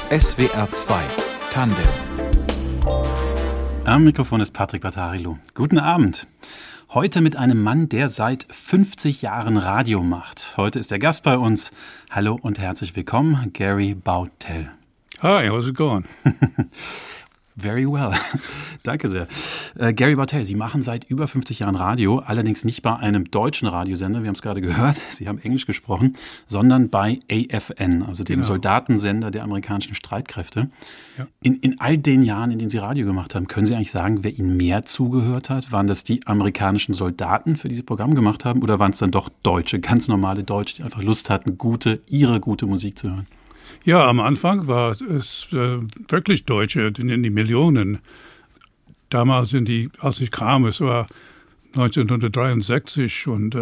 SWR 2 Tandem. Am Mikrofon ist Patrick Battarilo. Guten Abend. Heute mit einem Mann, der seit 50 Jahren Radio macht. Heute ist er Gast bei uns. Hallo und herzlich willkommen, Gary Bowtell. Hi, how's it going? Very well. Danke sehr. Gary Bowtell, Sie machen seit über 50 Jahren Radio, allerdings nicht bei einem deutschen Radiosender, wir haben es gerade gehört, Sie haben Englisch gesprochen, sondern bei AFN, also dem Soldatensender der amerikanischen Streitkräfte. Ja. In all den Jahren, in denen Sie Radio gemacht haben, können Sie eigentlich sagen, wer Ihnen mehr zugehört hat? Waren das die amerikanischen Soldaten, für die Sie Programm gemacht haben, oder waren es dann doch Deutsche, ganz normale Deutsche, die einfach Lust hatten, ihre gute Musik zu hören? Ja, am Anfang war es wirklich Deutsche, in die Millionen. Damals als ich kam, es war 1963 und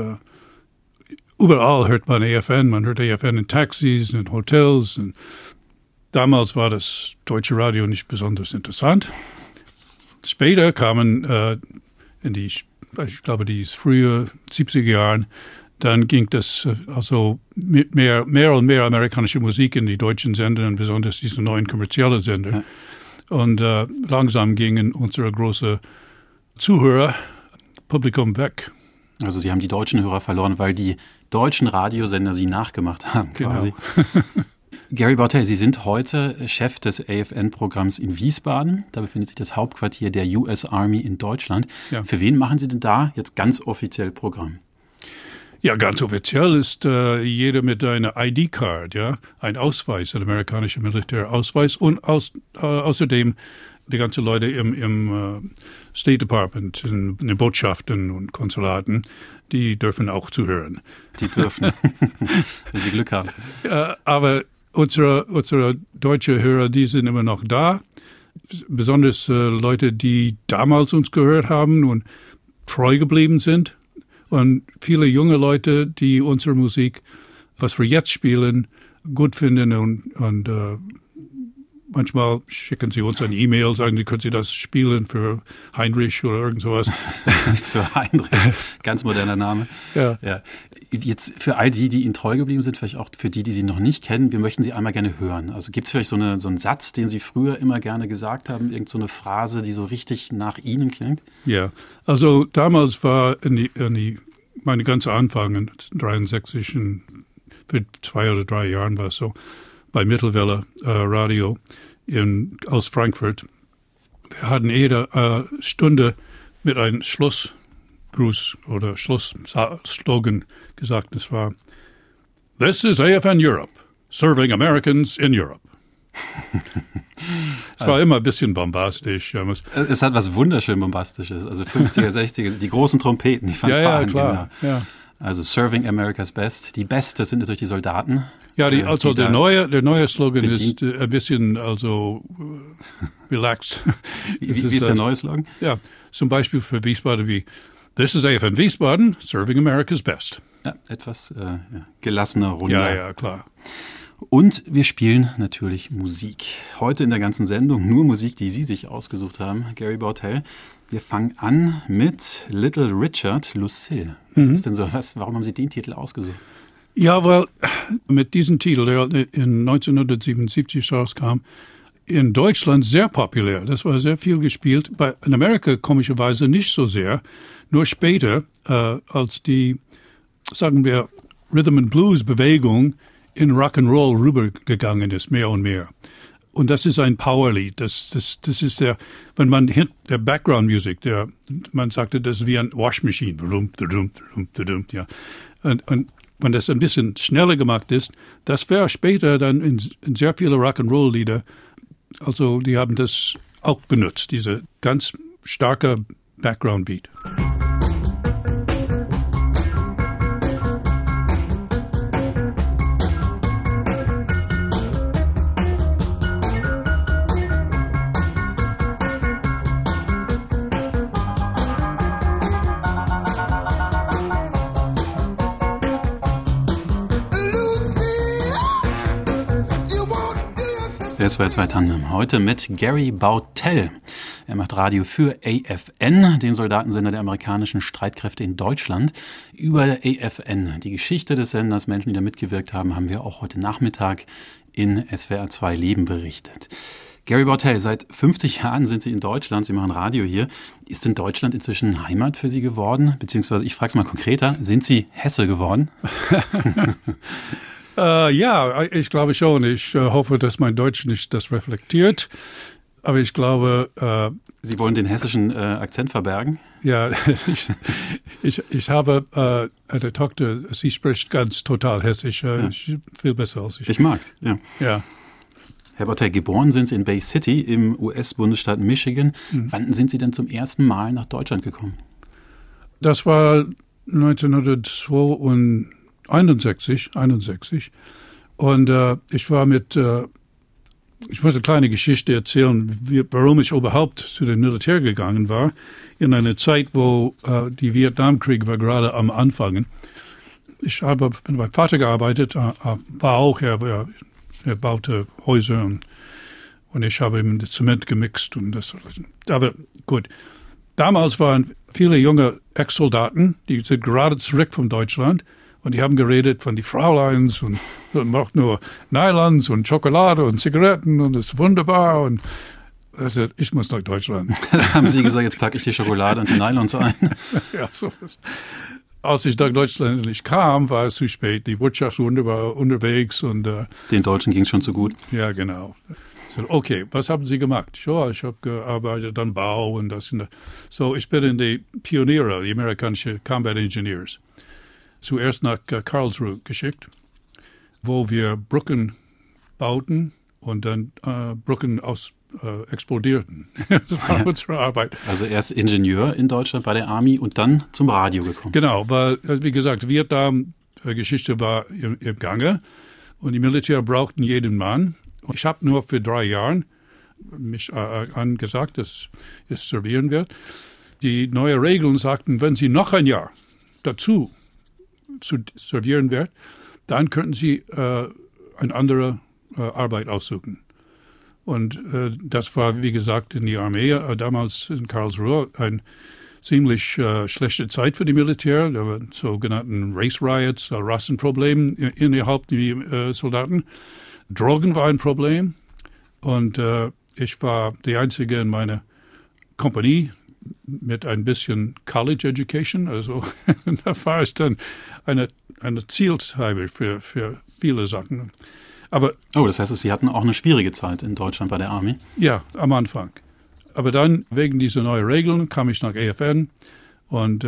überall hört man AFN. Man hört AFN in Taxis, in Hotels. Und damals war das deutsche Radio nicht besonders interessant. Später kamen ich glaube, die frühen 70er Jahren, dann ging das also mit mehr und mehr amerikanische Musik in die deutschen Sender, und besonders diese neuen kommerziellen Sender. Ja. Und langsam gingen unsere große Zuhörerpublikum weg. Also Sie haben die deutschen Hörer verloren, weil die deutschen Radiosender Sie nachgemacht haben, quasi. Genau. Gary Bowtell, Sie sind heute Chef des AFN-Programms in Wiesbaden. Da befindet sich das Hauptquartier der US Army in Deutschland. Ja. Für wen machen Sie denn da jetzt ganz offiziell Programm? Ja, ganz offiziell ist jeder mit einer ID-Card, ja, ein Ausweis, ein amerikanischer Militärausweis, und außerdem die ganzen Leute im State Department, in den Botschaften und Konsulaten, die dürfen auch zuhören. Die dürfen, wenn sie Glück haben. Aber unsere deutsche Hörer, die sind immer noch da, besonders Leute, die damals uns gehört haben und treu geblieben sind. Und viele junge Leute, die unsere Musik, was wir jetzt spielen, gut finden und manchmal schicken sie uns eine E-Mail, sagen sie, können Sie das spielen für Heinrich oder irgend sowas. Für Heinrich, ganz moderner Name. Ja. Jetzt für all die Ihnen treu geblieben sind, vielleicht auch für die Sie noch nicht kennen, wir möchten Sie einmal gerne hören. Also gibt es vielleicht so einen Satz, den Sie früher immer gerne gesagt haben, irgend so eine Phrase, die so richtig nach Ihnen klingt? Ja, also damals war meine ganze Anfang in 1963, für 2 oder 3 Jahren war es so, bei Mittelwelle Radio aus Frankfurt. Wir hatten jede Stunde mit einem Schlussgruß oder Schlussslogan gesagt. Das war: This is AFN Europe, serving Americans in Europe. Es war immer ein bisschen bombastisch. Es hat was wunderschön Bombastisches. Also 50er, 60er, die großen Trompeten, die Fanfaren. Ja, klar. Genau. Ja. Also Serving America's Best. Die Beste sind natürlich die Soldaten. Ja, der neue Slogan ist ein bisschen relaxed. Wie ist der neue Slogan? Ja, zum Beispiel für Wiesbaden wie: This is AFN Wiesbaden, serving America's best. Ja, etwas gelassener, runder. Ja, klar. Und wir spielen natürlich Musik. Heute in der ganzen Sendung nur Musik, die Sie sich ausgesucht haben, Gary Bowtell. Wir fangen an mit Little Richard Lucille. Was ist denn warum haben Sie den Titel ausgesucht? Ja, weil mit diesem Titel, der in 1977 rauskam, in Deutschland sehr populär. Das war sehr viel gespielt. In Amerika komischerweise nicht so sehr. Nur später, als die, sagen wir, Rhythm and Blues Bewegung in Rock'n'Roll rübergegangen ist, mehr und mehr. Und das ist ein Powerlied. Das ist wenn man der Background Music, man sagte, das ist wie ein Waschmaschine. Ja. Und wenn das ein bisschen schneller gemacht ist, das wäre später dann in sehr viele Rock'n'Roll-Lieder, also die haben das auch benutzt, diese ganz starke Background Beat. SWR 2 Tandem. Heute mit Gary Bowtell. Er macht Radio für AFN, den Soldatensender der amerikanischen Streitkräfte in Deutschland. Über AFN, die Geschichte des Senders, Menschen, die da mitgewirkt haben, haben wir auch heute Nachmittag in SWR 2 Leben berichtet. Gary Bartell, seit 50 Jahren sind Sie in Deutschland, Sie machen Radio hier. Ist denn Deutschland inzwischen Heimat für Sie geworden? Beziehungsweise, ich frage es mal konkreter, sind Sie Hesse geworden? Ja, ich glaube schon. Ich hoffe, dass mein Deutsch nicht das reflektiert. Aber ich glaube... Sie wollen den hessischen Akzent verbergen? Ja, ich habe eine Tochter, sie spricht ganz total hessisch, viel besser als ich. Ich mag's, ja. Ja. Herr Bartell, geboren sind Sie in Bay City im US-Bundesstaat Michigan. Wann sind Sie denn zum ersten Mal nach Deutschland gekommen? Das war 1961. Und ich war ich muss eine kleine Geschichte erzählen, warum ich überhaupt zu dem Militär gegangen war, in einer Zeit, wo die Vietnamkrieg war gerade am Anfangen. Ich habe mit meinem Vater gearbeitet, war auch, er baute Häuser und ich habe ihm Zement gemixt und das. Aber gut, damals waren viele junge Ex-Soldaten, die sind gerade zurück von Deutschland und die haben geredet von die Frauleins und macht nur Nylons und Schokolade und Zigaretten und das ist wunderbar und also, ich muss nach Deutschland. Haben Sie gesagt, jetzt packe ich die Schokolade und die Nylons ein? Ja, sowas. Als ich nach Deutschland endlich kam, war es zu spät. Die Wirtschaftswunder war unterwegs und den Deutschen ging es schon zu gut. Ja, genau. So, okay, was haben Sie gemacht? Ja, ich habe gearbeitet an Bau und das. So, ich bin in die Pioniere, die amerikanischen Combat Engineers, zuerst nach Karlsruhe geschickt, wo wir Brücken bauten und dann Brücken explodierten. Das war unsere Arbeit. Also erst Ingenieur in Deutschland bei der Army und dann zum Radio gekommen. Genau, weil, wie gesagt, Vietnam-Geschichte war im Gange und die Militär brauchten jeden Mann. Ich habe nur für 3 Jahre mich angesagt, dass es servieren wird. Die neuen Regeln sagten, wenn Sie noch ein Jahr dazu zu servieren wird, dann könnten Sie eine andere Arbeit aussuchen. Und das war, wie gesagt, in die Armee, damals in Karlsruhe, eine ziemlich schlechte Zeit für die Militär. Da waren sogenannten Race Riots, Rassenprobleme innerhalb der Soldaten. Drogen war ein Problem. Und ich war die Einzige in meiner Kompanie mit ein bisschen College Education. Also da war es dann eine Zielscheibe für viele Sachen. Aber, das heißt, Sie hatten auch eine schwierige Zeit in Deutschland bei der Army? Ja, am Anfang. Aber dann, wegen dieser neuen Regeln, kam ich nach AFN und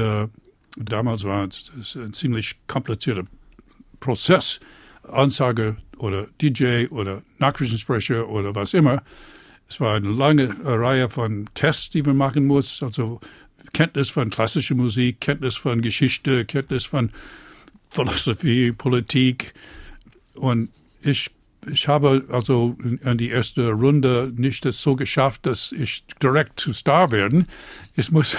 damals war es ein ziemlich komplizierter Prozess. Ansager oder DJ oder Nachrichtensprecher oder was immer. Es war eine lange Reihe von Tests, die man machen muss. Also Kenntnis von klassischer Musik, Kenntnis von Geschichte, Kenntnis von Philosophie, Politik. Und ich habe also in die erste Runde nicht das so geschafft, dass ich direkt zu Star werden. Ich muss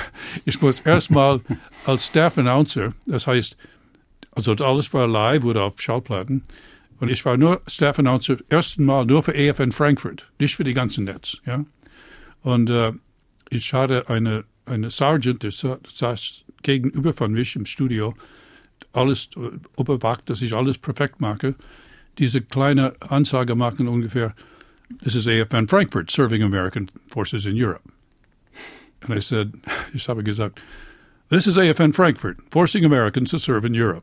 erstmal als Staff Announcer, das heißt, also alles war live oder auf Schallplatten. Und ich war nur Staff Announcer, ersten Mal nur für AFN Frankfurt, nicht für die ganzen Netz. Ja? Und ich hatte eine Sergeant, der saß gegenüber von mich im Studio, alles überwacht, dass ich alles perfekt mache. Diese kleine Ansage machen ungefähr, this is AFN Frankfurt, serving American forces in Europe. And ich habe gesagt, this is AFN Frankfurt, forcing Americans to serve in Europe.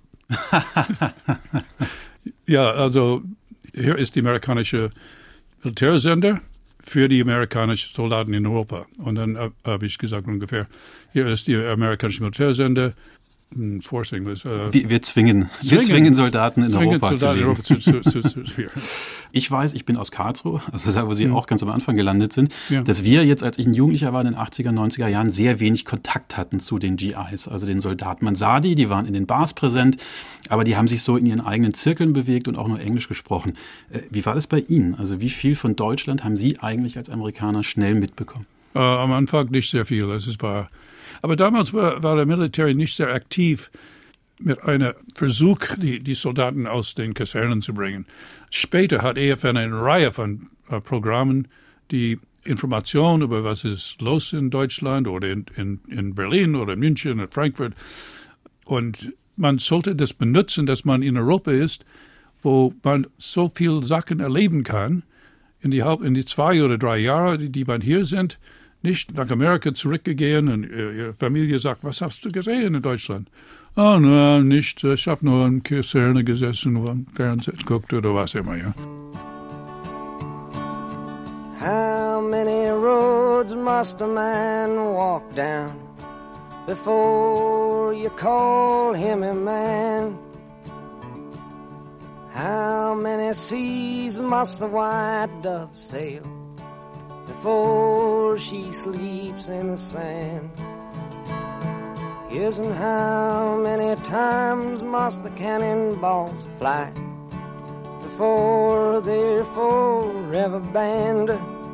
Ja, also hier ist die amerikanische Militärsender für die amerikanischen Soldaten in Europa. Und dann habe ich gesagt ungefähr, hier ist die amerikanische Militärsender, forcing was. Wir zwingen Soldaten in Europa zu leben. Ich weiß, ich bin aus Karlsruhe, also da, wo Sie auch ganz am Anfang gelandet sind, dass wir jetzt, als ich ein Jugendlicher war, in den 80er, 90er Jahren, sehr wenig Kontakt hatten zu den GIs, also den Soldaten. Man sah die waren in den Bars präsent, aber die haben sich so in ihren eigenen Zirkeln bewegt und auch nur Englisch gesprochen. Wie war das bei Ihnen? Also wie viel von Deutschland haben Sie eigentlich als Amerikaner schnell mitbekommen? Am Anfang nicht sehr viel, das ist wahr. Aber damals war der Militär nicht sehr aktiv mit einem Versuch, die Soldaten aus den Kasernen zu bringen. Später hat AFN eine Reihe von Programmen, die Informationen über was ist los in Deutschland oder in Berlin oder in München oder Frankfurt. Und man sollte das benutzen, dass man in Europa ist, wo man so viel Sachen erleben kann, in die 2 oder 3 Jahre, die man hier sind, nicht nach Amerika zurückgehen und ihre Familie sagt, was hast du gesehen in Deutschland? Oh, nein, nicht. Ich habe nur in Kaserne gesessen, nur am Fernsehen geguckt oder was immer, ja. How many roads must a man walk down before you call him a man? How many seas must the white dove sail before she sleeps in the sand? Yes, and how many times must the cannonballs fly before they're forever banned?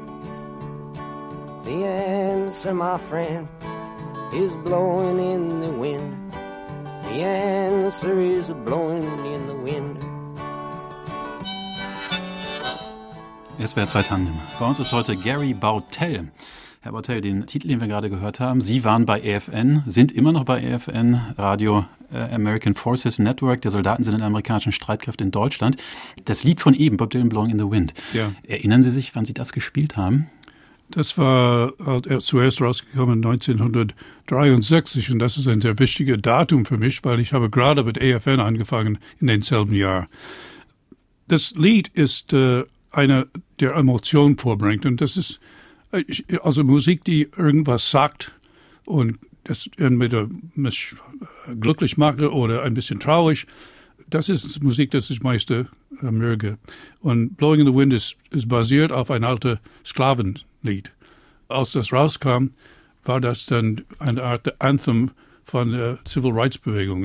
The answer, my friend, is blowing in the wind. The answer is blowing in the wind. SWR 2 Tandem. Bei uns ist heute Gary Bautell. Herr Bautell, den Titel, den wir gerade gehört haben, Sie waren bei EFN, sind immer noch bei EFN, Radio American Forces Network, der Soldaten sind in der amerikanischen Streitkräfte in Deutschland. Das Lied von eben, Bob Dylan, Blowing in the Wind. Ja. Erinnern Sie sich, wann Sie das gespielt haben? Das war zuerst rausgekommen 1963 und das ist ein sehr wichtiges Datum für mich, weil ich habe gerade mit EFN angefangen in demselben Jahr. Das Lied ist eine, der Emotion vorbringt und das ist also Musik, die irgendwas sagt und das entweder mich glücklich macht oder ein bisschen traurig. Das ist Musik, das ich meiste möge. Und Blowing in the Wind ist basiert auf ein altes Sklavenlied. Als das rauskam, war das dann eine Art Anthem von der Civil Rights Bewegung.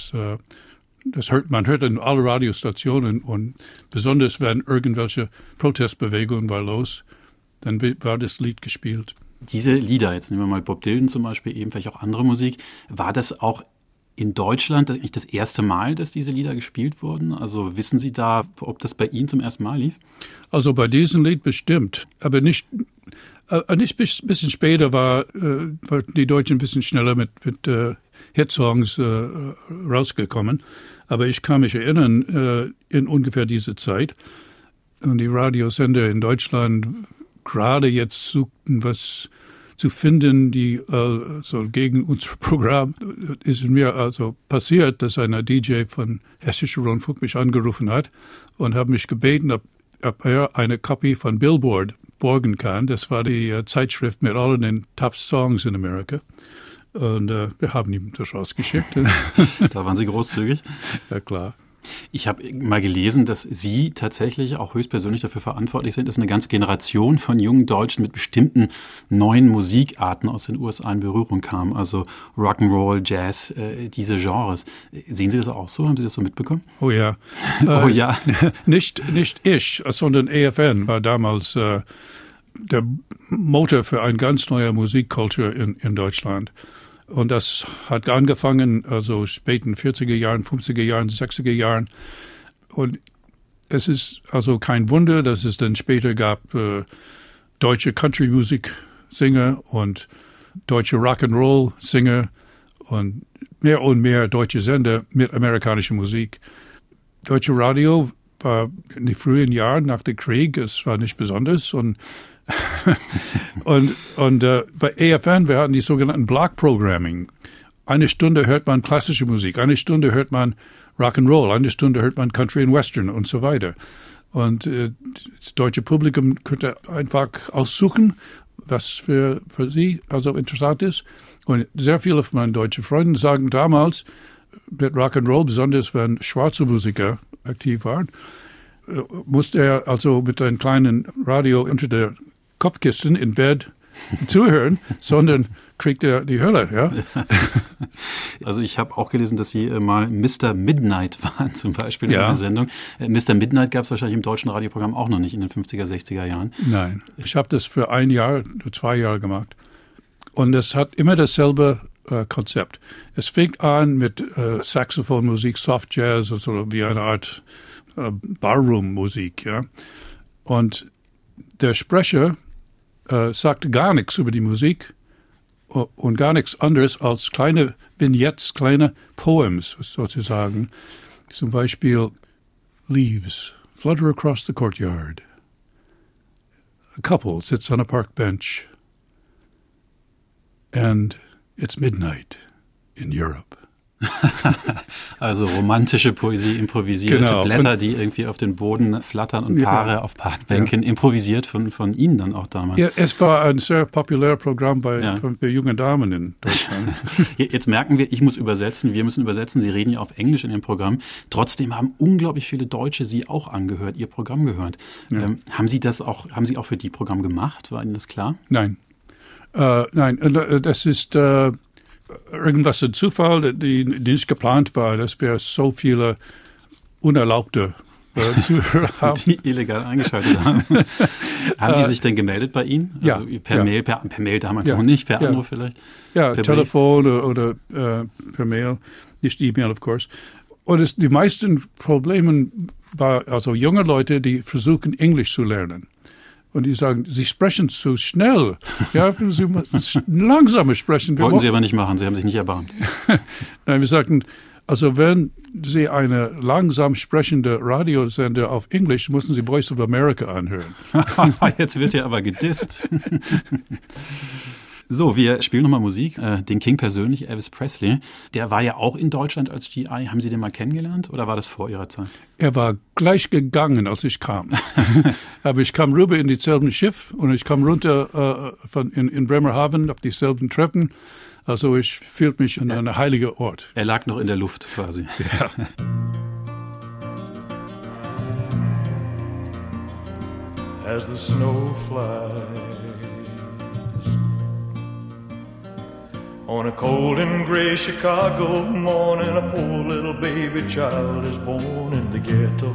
Man hört in alle Radiostationen und besonders wenn irgendwelche Protestbewegungen war los, dann war das Lied gespielt. Diese Lieder, jetzt nehmen wir mal Bob Dylan zum Beispiel, eben vielleicht auch andere Musik, war das auch in Deutschland eigentlich das erste Mal, dass diese Lieder gespielt wurden? Also wissen Sie da, ob das bei Ihnen zum ersten Mal lief? Also bei diesem Lied bestimmt, aber nicht bisschen später war die Deutschen ein bisschen schneller mit Hitsongs rausgekommen. Aber ich kann mich erinnern, in ungefähr diese Zeit. Und die Radiosender in Deutschland gerade jetzt suchten, was zu finden, die so gegen unser Programm. Ist mir also passiert, dass ein DJ von Hessischer Rundfunk mich angerufen hat und hat mich gebeten, ob er eine Kopie von Billboard borgen kann. Das war die Zeitschrift mit allen den Top-Songs in Amerika. Und wir haben ihm das rausgeschickt. Da waren Sie großzügig? Ja, klar. Ich habe mal gelesen, dass Sie tatsächlich auch höchstpersönlich dafür verantwortlich sind, dass eine ganze Generation von jungen Deutschen mit bestimmten neuen Musikarten aus den USA in Berührung kam. Also Rock'n'Roll, Jazz, diese Genres. Sehen Sie das auch so? Haben Sie das so mitbekommen? Oh ja. Oh ja. Nicht ich, sondern EFN war damals der Motor für eine ganz neue Musikkultur in Deutschland. Und das hat angefangen, also späten 40er Jahren, 50er Jahren, 60er Jahren. Und es ist also kein Wunder, dass es dann später gab deutsche Country-Musik-Sänger und deutsche Rock'n'Roll-Sänger und mehr deutsche Sender mit amerikanischer Musik. Deutsche Radio war in den frühen Jahren nach dem Krieg, es war nicht besonders und bei EFN, wir hatten die sogenannten Block Programming. Eine Stunde hört man klassische Musik, eine Stunde hört man Rock'n'Roll, eine Stunde hört man Country and Western und so weiter. Und das deutsche Publikum könnte einfach aussuchen, was für sie also interessant ist. Und sehr viele von meinen deutschen Freunden sagen damals, mit Rock'n'Roll, besonders wenn schwarze Musiker aktiv waren, musste er also mit einem kleinen Radio unter der Kopfkissen im Bett zuhören, sondern kriegt er die Hölle, ja. Also ich habe auch gelesen, dass Sie mal Mr. Midnight waren, zum Beispiel in einer Sendung. Mr. Midnight gab es wahrscheinlich im deutschen Radioprogramm auch noch nicht in den 50er, 60er Jahren. Nein, ich habe das für 1 Jahr, 2 Jahre gemacht. Und es hat immer dasselbe Konzept. Es fängt an mit Saxophonmusik, Soft Jazz, also wie eine Art Barroom-Musik, ja. Und der Sprecher sagte gar nichts über die Musik und gar nichts anderes als kleine Vignettes, kleine Poems sozusagen. Zum Beispiel leaves flutter across the courtyard. A couple sits on a park bench, and it's midnight in Europe. Also romantische Poesie, improvisierte Genau. Blätter, die irgendwie auf den Boden flattern und Paare auf Parkbänken, improvisiert von Ihnen dann auch damals. Ja, es war ein sehr populäres Programm für junge Damen in Deutschland. Jetzt merken wir, ich muss übersetzen, wir müssen übersetzen. Sie reden ja auf Englisch in dem Programm. Trotzdem haben unglaublich viele Deutsche Sie auch angehört, Ihr Programm gehört. Ja. Haben Sie auch für die Programm gemacht? War Ihnen das klar? Nein. Nein, das ist irgendwas ein Zufall, die nicht geplant war, dass wir so viele unerlaubte Zuhörer haben. Die illegal eingeschaltet haben. Haben die sich denn gemeldet bei Ihnen? Also per Mail, per Mail damals noch nicht, per Anruf vielleicht? Ja, per Telefon oder per Mail, nicht E-Mail, of course. Und die meisten Probleme waren also junge Leute, die versuchen, Englisch zu lernen. Und die sagen, Sie sprechen zu schnell. Ja, Sie müssen langsamer sprechen. Wollten Sie aber nicht machen, Sie haben sich nicht erbarmt. Nein, wir sagten, also wenn Sie eine langsam sprechende Radiosender auf Englisch, müssen Sie Voice of America anhören. Jetzt wird ja aber gedisst. So, wir spielen nochmal Musik. Den King persönlich, Elvis Presley, der war ja auch in Deutschland als GI. Haben Sie den mal kennengelernt oder war das vor Ihrer Zeit? Er war gleich gegangen, als ich kam. Aber ich kam rüber in dieselben Schiff und ich kam runter in Bremerhaven auf dieselben Treppen. Also ich fühlte mich an einem heiligen Ort. Er lag noch in der Luft quasi. Ja. As the snow flies on a cold and gray Chicago morning, a poor little baby child is born in the ghetto,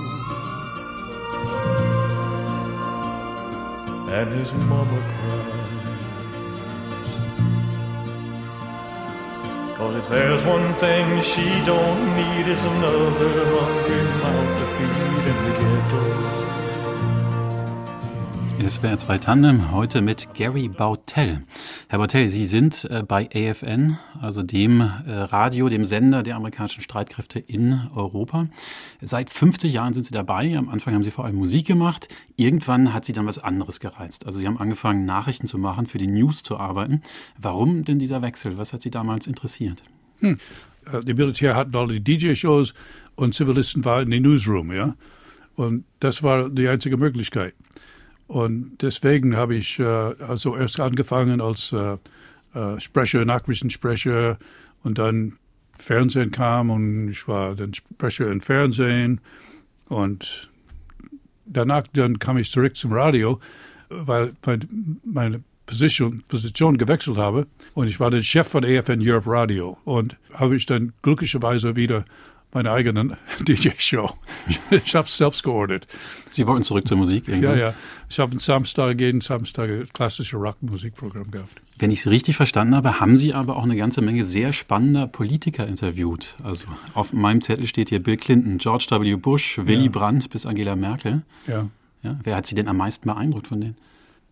and his mama cries, 'cause if there's one thing she don't need, it's another hungry mouth to feed in the ghetto. SWR 2 Tandem, heute mit Gary Bautell. Herr Bautell, Sie sind bei AFN, also dem Radio, dem Sender der amerikanischen Streitkräfte in Europa. Seit 50 Jahren sind Sie dabei. Am Anfang haben Sie vor allem Musik gemacht. Irgendwann hat Sie dann was anderes gereizt. Also Sie haben angefangen, Nachrichten zu machen, für die News zu arbeiten. Warum denn dieser Wechsel? Was hat Sie damals interessiert? Die Militär hatten alle die DJ-Shows und Zivilisten waren in den Newsroom, ja. Und das war die einzige Möglichkeit. Und deswegen habe ich also erst angefangen als Sprecher, Nachrichtensprecher, und dann Fernsehen kam und ich war dann Sprecher im Fernsehen, und danach dann kam ich zurück zum Radio, weil meine Position gewechselt habe, und ich war der Chef von AFN Europe Radio, und habe ich dann glücklicherweise wieder meine eigene DJ-Show. Ich habe es selbst geordert. Sie wollten zurück zur Musik irgendwann? Ja. Ich habe jeden Samstag ein klassisches Rockmusikprogramm gehabt. Wenn ich es richtig verstanden habe, haben Sie aber auch eine ganze Menge sehr spannender Politiker interviewt. Also auf meinem Zettel steht hier Bill Clinton, George W. Bush, Willy Brandt bis Angela Merkel. Ja. Wer hat Sie denn am meisten beeindruckt von denen?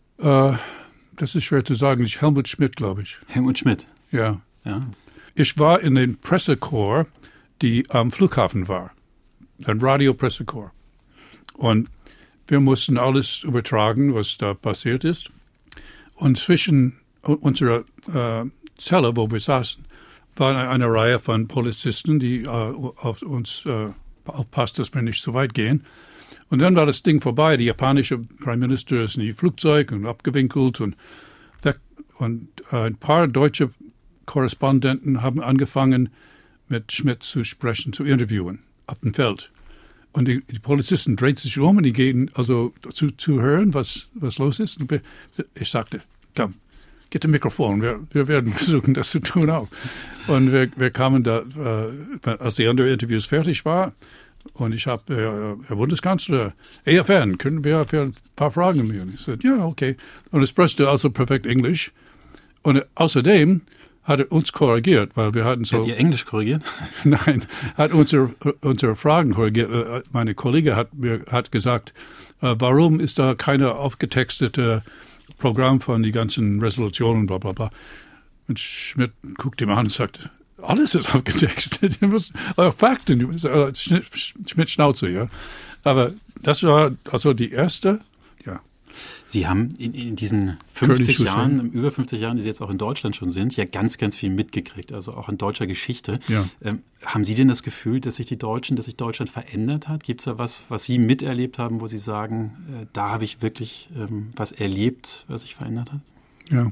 Das ist schwer zu sagen. Helmut Schmidt, glaube ich. Helmut Schmidt? Ja. Ich war in den Pressekorps, die am Flughafen war, ein Radiopressekorps. Und wir mussten alles übertragen, was da passiert ist. Und zwischen unserer Zelle, wo wir saßen, war eine Reihe von Polizisten, die auf uns aufpassten, dass wir nicht so weit gehen. Und dann war das Ding vorbei. Die japanische Premierminister ist in die Flugzeug und abgewinkelt und weg. Und ein paar deutsche Korrespondenten haben angefangen, mit Schmidt zu sprechen, zu interviewen, auf dem Feld. Und die Polizisten drehen sich um und die gehen also zu hören, was los ist. Und ich sagte, komm, geht ein Mikrofon, wir werden versuchen, das zu tun auch. Und wir kamen da, als die anderen Interviews fertig war, und ich habe, Herr Bundeskanzler, AFN, können wir für ein paar Fragen mehr? Und ich sagte, ja, okay. Und es sprichte also perfekt Englisch. Und außerdem hat er uns korrigiert, weil wir hatten so... Hat ihr Englisch korrigiert? Nein, hat unsere Fragen korrigiert. Meine Kollege hat gesagt, warum ist da keine aufgetextete Programm von die ganzen Resolutionen, bla bla bla. Und Schmidt guckt ihm an und sagt, Alles ist aufgetextet. Fakten, Schmidt-Schnauze, ja. Aber das war also die erste, ja. Sie haben in diesen 50 Jahren, über 50 Jahren, die Sie jetzt auch in Deutschland schon sind, ja ganz, ganz viel mitgekriegt, also auch in deutscher Geschichte. Ja. Haben Sie denn das Gefühl, dass sich Deutschland verändert hat? Gibt es da was Sie miterlebt haben, wo Sie sagen, da habe ich wirklich was erlebt, was sich verändert hat? Ja.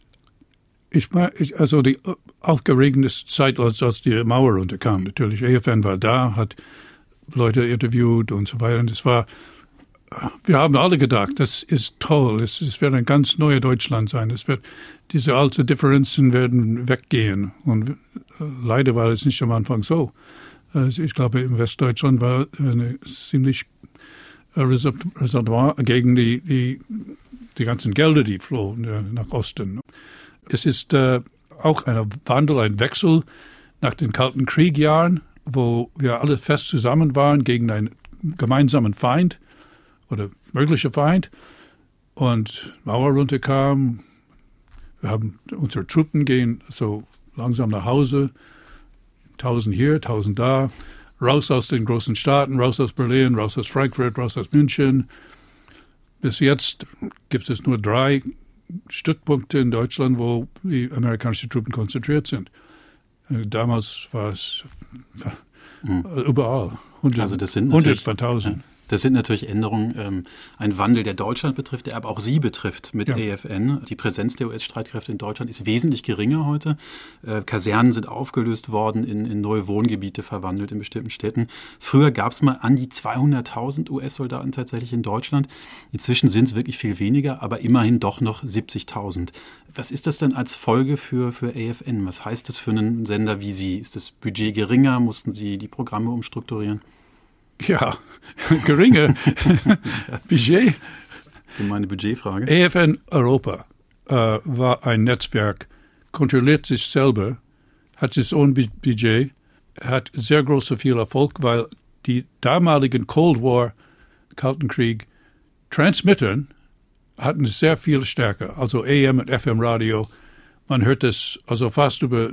Also die aufgeregende Zeit, als die Mauer runterkam, natürlich. EFN war da, hat Leute interviewt und so weiter. Und wir haben alle gedacht, das ist toll, es wird ein ganz neues Deutschland sein. Diese alten Differenzen werden weggehen. Und leider war es nicht am Anfang so. Ich glaube, in Westdeutschland war eine ziemlich Ressentement gegen die ganzen Gelder, die flohen nach Osten. Es ist auch ein Wandel, ein Wechsel nach den Kalten Kriegjahren, wo wir alle fest zusammen waren gegen einen gemeinsamen Feind oder möglichen Feind. Und Mauer runterkam, wir haben unsere Truppen gehen so langsam nach Hause, 1000 hier, 1000 da, raus aus den großen Staaten, raus aus Berlin, raus aus Frankfurt, raus aus München. Bis jetzt gibt es nur 3 Stützpunkte in Deutschland, wo die amerikanischen Truppen konzentriert sind. Damals war es überall, hundert von 1000. Das sind natürlich Änderungen, ein Wandel, der Deutschland betrifft, der aber auch Sie betrifft mit EFN. Die Präsenz der US-Streitkräfte in Deutschland ist wesentlich geringer heute. Kasernen sind aufgelöst worden, in neue Wohngebiete verwandelt in bestimmten Städten. Früher gab es mal an die 200.000 US-Soldaten tatsächlich in Deutschland. Inzwischen sind es wirklich viel weniger, aber immerhin doch noch 70.000. Was ist das denn als Folge für EFN? Was heißt das für einen Sender wie Sie? Ist das Budget geringer? Mussten Sie die Programme umstrukturieren? Ja, geringe Budget. Meine Budgetfrage. EFN Europa war ein Netzwerk, kontrolliert sich selber, hat sein own Budget, hat sehr viel Erfolg, weil die damaligen Cold War, Kalten Krieg, Transmittern hatten sehr viel stärker. Also AM und FM Radio, man hört es also fast über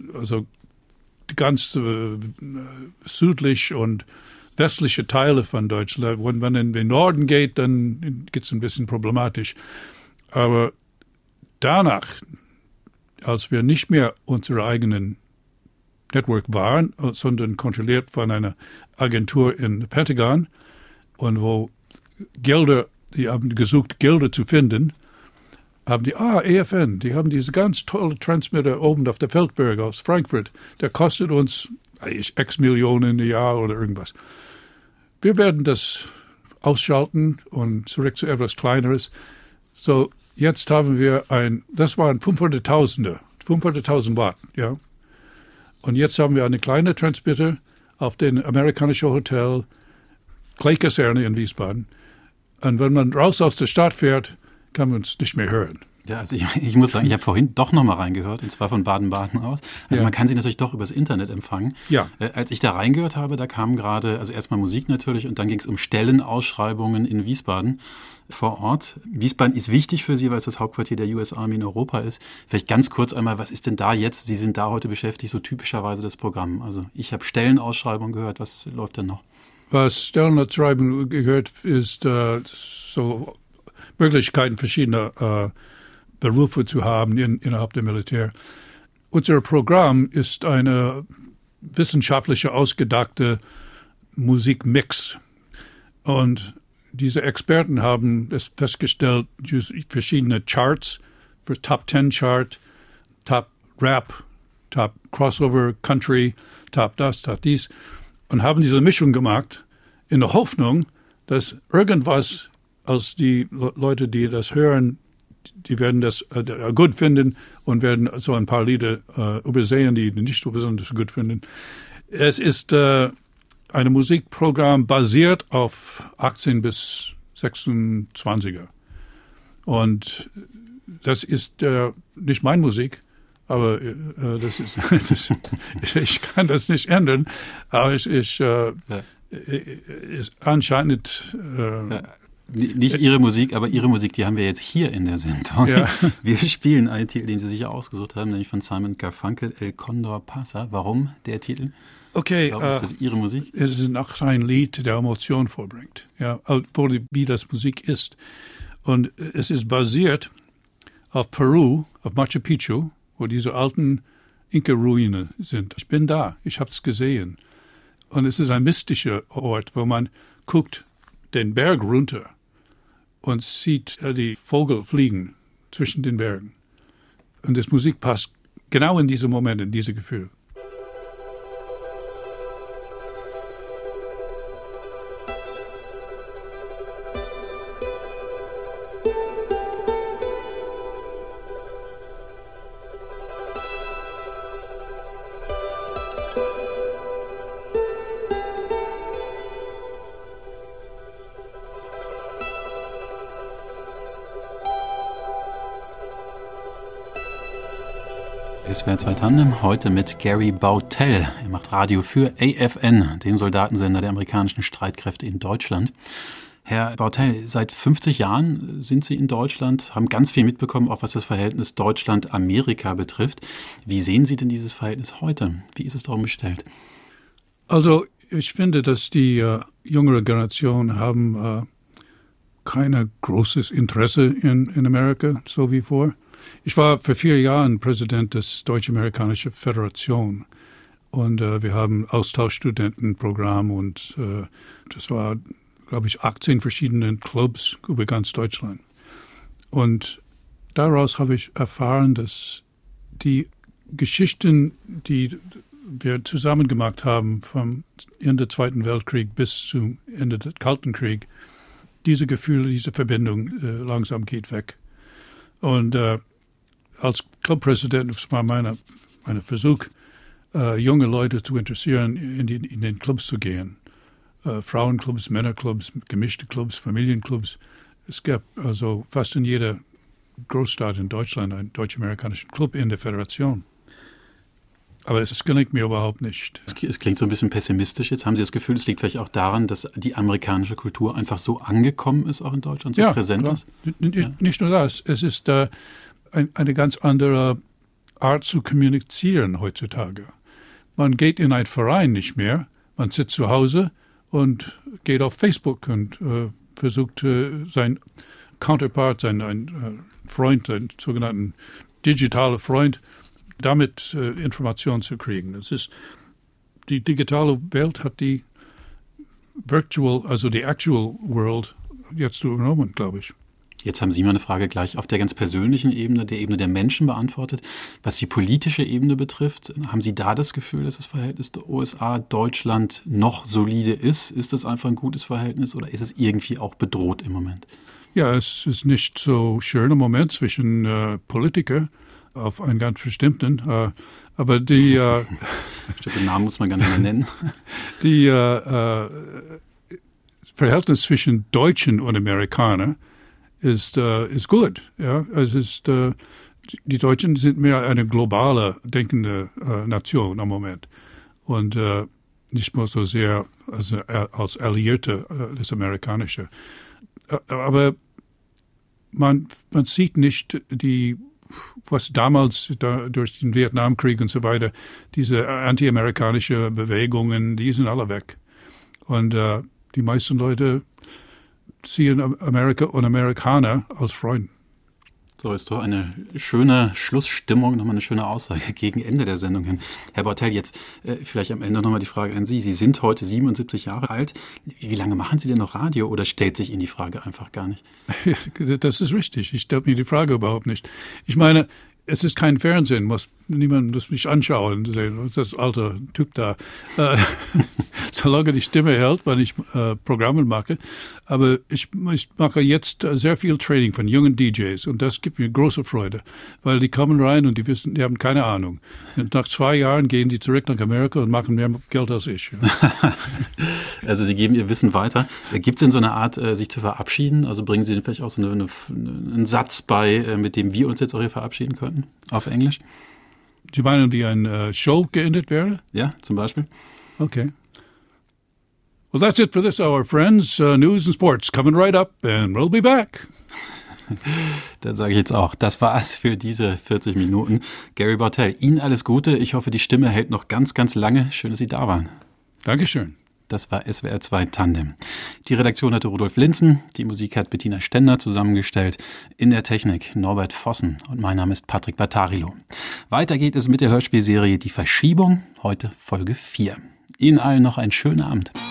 ganz südlich und westliche Teile von Deutschland. Wenn man in den Norden geht, dann geht es ein bisschen problematisch. Aber danach, als wir nicht mehr unsere eigenen Network waren, sondern kontrolliert von einer Agentur in Pentagon und wo die haben gesucht, Gelder zu finden, haben die, EFN, die haben diese ganz tolle Transmitter oben auf der Feldberg aus Frankfurt, der kostet uns X Millionen im Jahr oder irgendwas. Wir werden das ausschalten und zurück zu etwas Kleineres. So, jetzt haben wir das waren 500.000 Watt, ja. Und jetzt haben wir eine kleine Transmitter auf den amerikanischen Hotel, Clay-Kaserne in Wiesbaden. Und wenn man raus aus der Stadt fährt, kann man es nicht mehr hören. Ja, also ich muss sagen, ich habe vorhin doch nochmal reingehört, und zwar von Baden-Baden aus. Also man kann sie natürlich doch übers Internet empfangen. Ja. Als ich da reingehört habe, da kam gerade, also erstmal Musik natürlich und dann ging es um Stellenausschreibungen in Wiesbaden vor Ort. Wiesbaden ist wichtig für Sie, weil es das Hauptquartier der US Army in Europa ist. Vielleicht ganz kurz einmal, was ist denn da jetzt? Sie sind da heute beschäftigt, so typischerweise das Programm. Also ich habe Stellenausschreibungen gehört, was läuft denn noch? Was Stellenausschreibungen gehört, ist so Möglichkeiten verschiedener Berufe zu haben innerhalb der Militär. Unser Programm ist eine wissenschaftliche, ausgedachte Musikmix. Und diese Experten haben es festgestellt, verschiedene Charts, für Top 10 Chart, Top Rap, Top Crossover, Country, Top das, Top dies, und haben diese Mischung gemacht in der Hoffnung, dass irgendwas aus die Leute, die das hören, die werden das gut finden und werden so ein paar Lieder übersehen, die nicht so besonders gut finden. Es ist ein Musikprogramm basiert auf 18 bis 26er. Und das ist nicht meine Musik, aber ich kann das nicht ändern. Aber anscheinend Nicht Ihre Musik, aber Ihre Musik, die haben wir jetzt hier in der Sendung. Ja. Wir spielen einen Titel, den Sie sicher ausgesucht haben, nämlich von Simon Garfunkel, El Condor Pasa. Warum der Titel? Okay, Ist das Ihre Musik? Es ist auch ein Lied, der Emotion vorbringt, ja, wie das Musik ist. Und es ist basiert auf Peru, auf Machu Picchu, wo diese alten Inka-Ruinen sind. Ich bin da, ich habe es gesehen. Und es ist ein mystischer Ort, wo man guckt den Berg runter und sieht die Vögel fliegen zwischen den Bergen. Und das Musik passt genau in diesem Moment, in dieses Gefühl. SWR 2 Tandem, heute mit Gary Bautell. Er macht Radio für AFN, den Soldatensender der amerikanischen Streitkräfte in Deutschland. Herr Bautell, seit 50 Jahren sind Sie in Deutschland, haben ganz viel mitbekommen, auch was das Verhältnis Deutschland-Amerika betrifft. Wie sehen Sie denn dieses Verhältnis heute? Wie ist es darum bestellt? Also ich finde, dass die jüngere Generation haben kein großes Interesse in Amerika, so wie vor. Ich war für 4 Jahre Präsident des Deutsch-Amerikanischen Föderation und wir haben Austauschstudentenprogramm und das war, glaube ich, 18 verschiedene Clubs über ganz Deutschland. Und daraus habe ich erfahren, dass die Geschichten, die wir zusammen gemacht haben vom Ende des Zweiten Weltkriegs bis zum Ende des Kalten Kriegs, diese Gefühle, diese Verbindung langsam geht weg. Und als Clubpräsident war mein Versuch, junge Leute zu interessieren, in den Clubs zu gehen. Frauenclubs, Männerclubs, gemischte Clubs, Familienclubs. Es gab also fast in jeder Großstadt in Deutschland einen deutsch-amerikanischen Club in der Föderation. Aber es gelingt mir überhaupt nicht. Es klingt so ein bisschen pessimistisch jetzt. Haben Sie das Gefühl, es liegt vielleicht auch daran, dass die amerikanische Kultur einfach so angekommen ist, auch in Deutschland, so präsent klar. ist? Nicht nur das. Es ist eine ganz andere Art zu kommunizieren heutzutage. Man geht in einen Verein nicht mehr. Man sitzt zu Hause und geht auf Facebook und versucht sein Counterpart, seinen Freund, einen sogenannten digitalen Freund, damit Informationen zu kriegen. Das ist, die digitale Welt hat die die actual world jetzt übernommen, glaube ich. Jetzt haben Sie mal eine Frage gleich auf der ganz persönlichen Ebene, der Ebene der Menschen beantwortet. Was die politische Ebene betrifft, haben Sie da das Gefühl, dass das Verhältnis der USA-Deutschland noch solide ist? Ist das einfach ein gutes Verhältnis oder ist es irgendwie auch bedroht im Moment? Ja, es ist nicht so schön im Moment zwischen Politikern auf einen ganz bestimmten, aber die den Namen muss man gar nicht mehr nennen. Die Verhältnis zwischen Deutschen und Amerikanern ist gut. Ja, es ist die Deutschen sind mehr eine globale denkende Nation im Moment und nicht mehr so sehr als Alliierte des Amerikanischen. Aber man sieht nicht was damals durch den Vietnamkrieg und so weiter, diese anti-amerikanische Bewegungen, die sind alle weg. Und die meisten Leute sehen Amerika und Amerikaner als Freunde. So, ist doch eine schöne Schlussstimmung, nochmal eine schöne Aussage gegen Ende der Sendung hin. Herr Bautell, jetzt vielleicht am Ende nochmal die Frage an Sie. Sie sind heute 77 Jahre alt. Wie lange machen Sie denn noch Radio oder stellt sich Ihnen die Frage einfach gar nicht? Das ist richtig. Ich stelle mir die Frage überhaupt nicht. Ich meine, es ist kein Fernsehen, niemand muss mich anschauen, sehen, was ist das alte Typ da. Solange die Stimme hält, wenn ich Programme mache. Aber ich mache jetzt sehr viel Training von jungen DJs und das gibt mir große Freude, weil die kommen rein und die haben keine Ahnung. Und nach 2 Jahren gehen die zurück nach Amerika und machen mehr Geld als ich. Also Sie geben Ihr Wissen weiter. Gibt es denn so eine Art, sich zu verabschieden? Also bringen Sie vielleicht auch so einen Satz bei, mit dem wir uns jetzt auch hier verabschieden könnten? Auf Englisch? Sie meinen, wie eine Show geendet wäre? Ja, zum Beispiel. Okay. Well, that's it for this hour, friends. News and sports coming right up, and we'll be back. Dann sage ich jetzt auch, das war's für diese 40 Minuten. Gary Bartell, Ihnen alles Gute. Ich hoffe, die Stimme hält noch ganz, ganz lange. Schön, dass Sie da waren. Dankeschön. Das war SWR 2 Tandem. Die Redaktion hatte Rudolf Linzen, die Musik hat Bettina Stender zusammengestellt, in der Technik Norbert Vossen und mein Name ist Patrick Battarilo. Weiter geht es mit der Hörspielserie Die Verschiebung, heute Folge 4. Ihnen allen noch einen schönen Abend.